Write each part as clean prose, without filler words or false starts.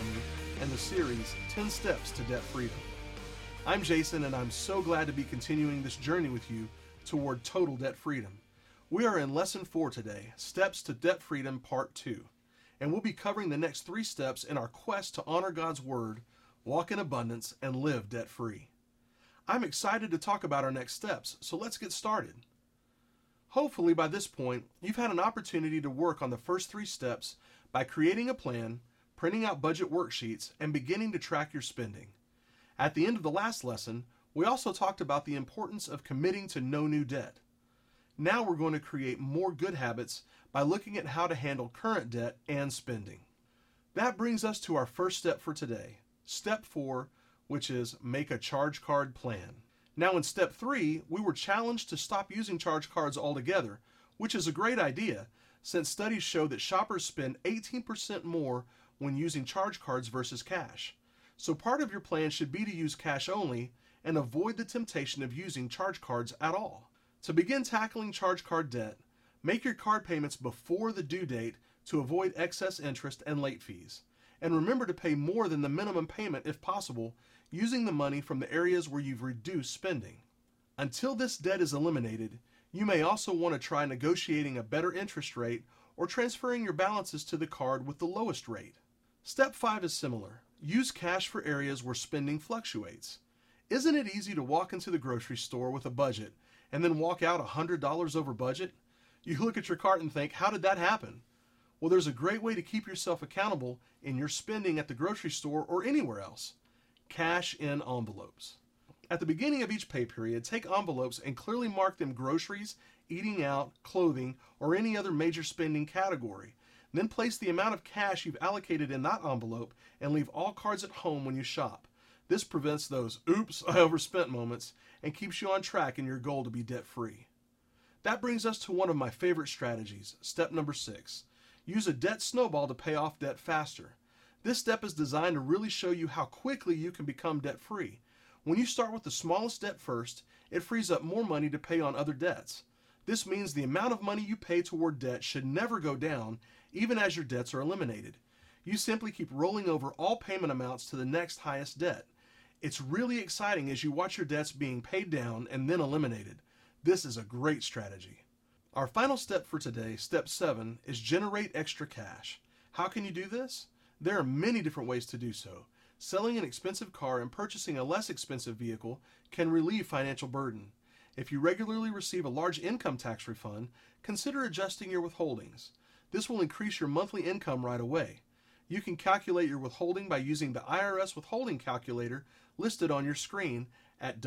Academy and the series 10 Steps to Debt Freedom. I'm Jason, and I'm so glad to be continuing this journey with you toward total debt freedom. We are in Lesson 4 today, Steps to Debt Freedom Part 2, and we'll be covering the next 3 steps in our quest to honor God's Word, walk in abundance, and live debt-free. I'm excited to talk about our next steps, so let's get started. Hopefully by this point, you've had an opportunity to work on the first 3 steps by creating a plan, printing out budget worksheets, and beginning to track your spending. At the end of the last lesson, we also talked about the importance of committing to no new debt. Now we're going to create more good habits by looking at how to handle current debt and spending. That brings us to our first step for today, Step 4, which is make a charge card plan. Now in Step 3, we were challenged to stop using charge cards altogether, which is a great idea, since studies show that shoppers spend 18% more when using charge cards versus cash. So part of your plan should be to use cash only and avoid the temptation of using charge cards at all. To begin tackling charge card debt, make your card payments before the due date to avoid excess interest and late fees. And remember to pay more than the minimum payment if possible, using the money from the areas where you've reduced spending. Until this debt is eliminated, you may also want to try negotiating a better interest rate or transferring your balances to the card with the lowest rate. Step 5 is similar. Use cash for areas where spending fluctuates. Isn't it easy to walk into the grocery store with a budget and then walk out $100 over budget? You look at your cart and think, how did that happen? Well, there's a great way to keep yourself accountable in your spending at the grocery store or anywhere else. Cash in envelopes. At the beginning of each pay period, take envelopes and clearly mark them groceries, eating out, clothing, or any other major spending category. Then place the amount of cash you've allocated in that envelope and leave all cards at home when you shop. This prevents those oops, I overspent moments and keeps you on track in your goal to be debt-free. That brings us to one of my favorite strategies, step number 6. Use a debt snowball to pay off debt faster. This step is designed to really show you how quickly you can become debt-free. When you start with the smallest debt first, it frees up more money to pay on other debts. This means the amount of money you pay toward debt should never go down, even as your debts are eliminated. You simply keep rolling over all payment amounts to the next highest debt. It's really exciting as you watch your debts being paid down and then eliminated. This is a great strategy. Our final step for today, step 7, is generate extra cash. How can you do this? There are many different ways to do so. Selling an expensive car and purchasing a less expensive vehicle can relieve financial burden. If you regularly receive a large income tax refund, consider adjusting your withholdings. This will increase your monthly income right away. You can calculate your withholding by using the IRS withholding calculator listed on your screen at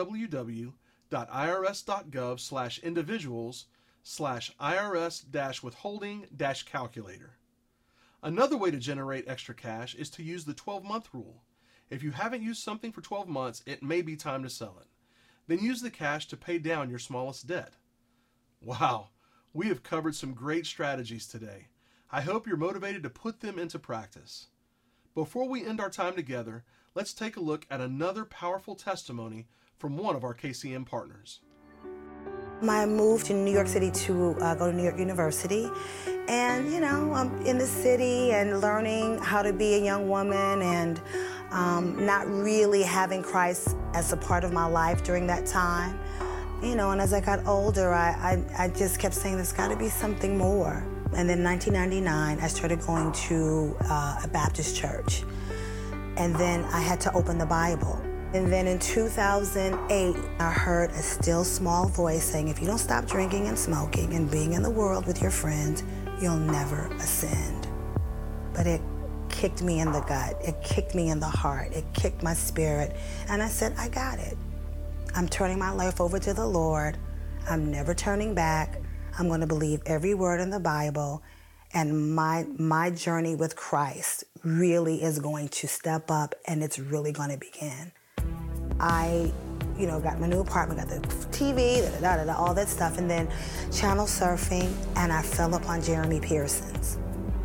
www.irs.gov/individuals/IRS-withholding-calculator. Another way to generate extra cash is to use the 12-month rule. If you haven't used something for 12 months, it may be time to sell it. Then use the cash to pay down your smallest debt. Wow, we have covered some great strategies today. I hope you're motivated to put them into practice. Before we end our time together, let's take a look at another powerful testimony from one of our KCM partners. I moved to New York City to go to New York University. And, I'm in the city and learning how to be a young woman and not really having Christ as a part of my life during that time. And as I got older, I just kept saying there's got to be something more. And then in 1999, I started going to a Baptist church. And then I had to open the Bible. And then in 2008, I heard a still small voice saying, if you don't stop drinking and smoking and being in the world with your friends, you'll never ascend. But it kicked me in the gut. It kicked me in the heart. It kicked my spirit. And I said, I got it. I'm turning my life over to the Lord. I'm never turning back. I'm going to believe every word in the Bible. And my journey with Christ really is going to step up, and it's really going to begin. I got my new apartment, got the TV, all that stuff, and then channel surfing, and I fell upon Jeremy Pearson's.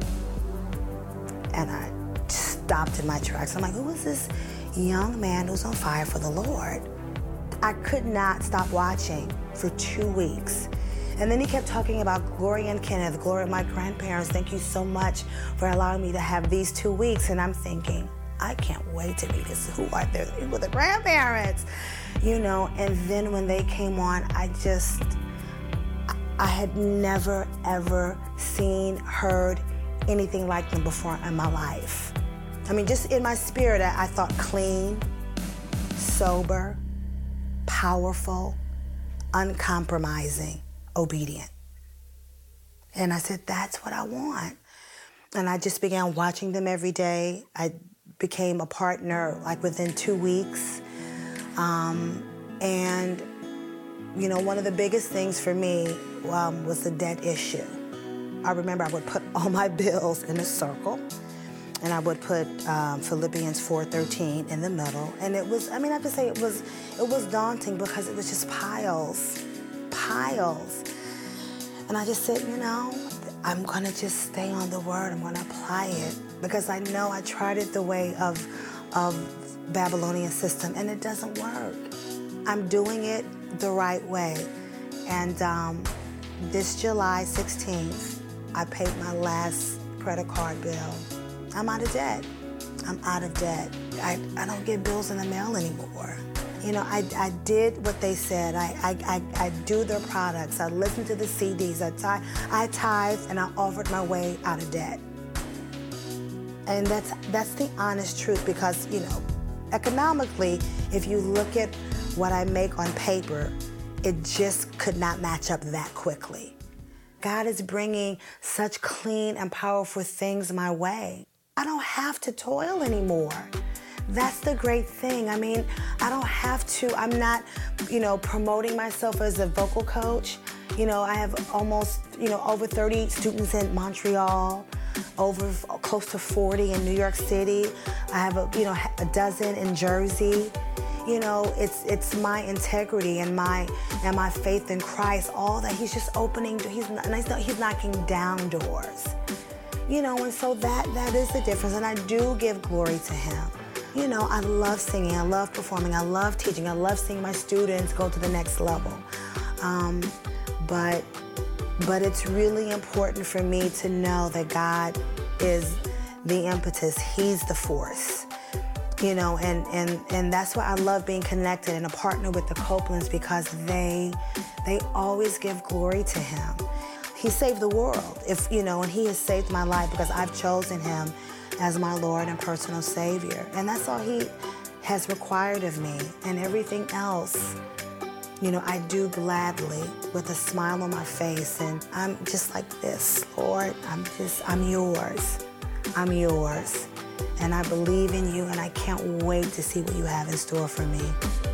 And I stopped in my tracks. I'm like, who is this young man who's on fire for the Lord? I could not stop watching for 2 weeks. And then he kept talking about Gloria and Kenneth, Gloria, my grandparents. Thank you so much for allowing me to have these 2 weeks. And I'm thinking, I can't wait to meet this. Who are the grandparents? You know, and then when they came on, I had never, ever seen, heard anything like them before in my life. I mean, just in my spirit, I thought clean, sober, powerful, uncompromising, obedient. And I said, that's what I want. And I just began watching them every day. I became a partner like within 2 weeks. And, you know, one of the biggest things for me was the debt issue. I remember I would put all my bills in a circle, and I would put Philippians 4:13 in the middle. And it was, I mean, I have to say it was daunting because it was just piles. And I just said, you know, I'm gonna just stay on the word, I'm gonna apply it, because I know I tried it the way of Babylonian system, and it doesn't work. I'm doing it the right way. And this July 16th, I paid my last credit card bill. I'm out of debt. I don't get bills in the mail anymore. You know, I did what they said. I do their products. I listened to the CDs. I tithed, and I offered my way out of debt. And that's the honest truth, because, you know, economically, if you look at what I make on paper, it just could not match up that quickly. God is bringing such clean and powerful things my way. I don't have to toil anymore. That's the great thing. I mean, I don't have to, I'm not, you know, promoting myself as a vocal coach. You know, I have almost, you know, over 30 students in Montreal, over close to 40 in New York City. I have a dozen in Jersey. You know, it's my integrity and my faith in Christ, all that. He's just opening, he's knocking down doors. You know, and so that is the difference, and I do give glory to him. You know, I love singing, I love performing, I love teaching, I love seeing my students go to the next level. But it's really important for me to know that God is the impetus, he's the force. You know, and that's why I love being connected and a partner with the Copelands, because they always give glory to him. He saved the world, and he has saved my life because I've chosen him as my Lord and personal Savior. And that's all he has required of me. And everything else, you know, I do gladly with a smile on my face. And I'm just like this, Lord, I'm yours. I'm yours. And I believe in you, and I can't wait to see what you have in store for me.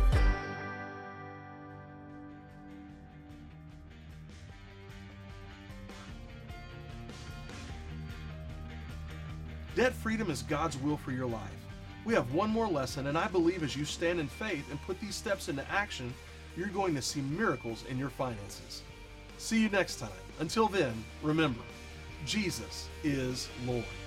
Debt freedom is God's will for your life. We have one more lesson, and I believe as you stand in faith and put these steps into action, you're going to see miracles in your finances. See you next time. Until then, remember, Jesus is Lord.